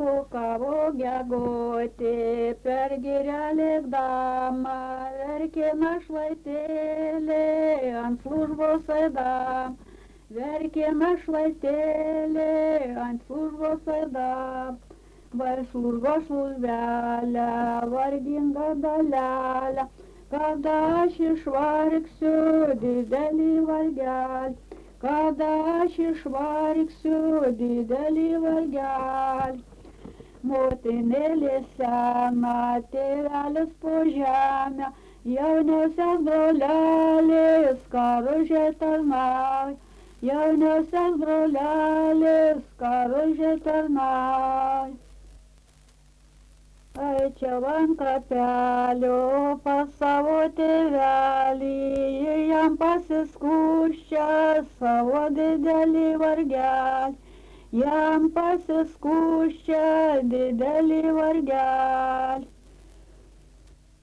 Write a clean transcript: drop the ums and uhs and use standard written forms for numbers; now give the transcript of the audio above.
kukavo gegoti, per girią lėkdama, verkė našlaitėlė ant službos eidam. Verkė našlaitėlė ant službos eidam. Vai služba šlužvelę, varginga dalelę, kada aš išvargsiu didelį vargelį. Kada aš išvargsiu didelį vargelį. Motinėlė sena, tėvelis po žemę, jauniausias brolelis karužė tarnauja. Jauniausias brolelis karužė tarnauja. Eičiau ant kapelio pas savo tėvelį ir jam pasiskųsčia savo didelį vargelį. Jam pasiskųsčia didelį vargelį.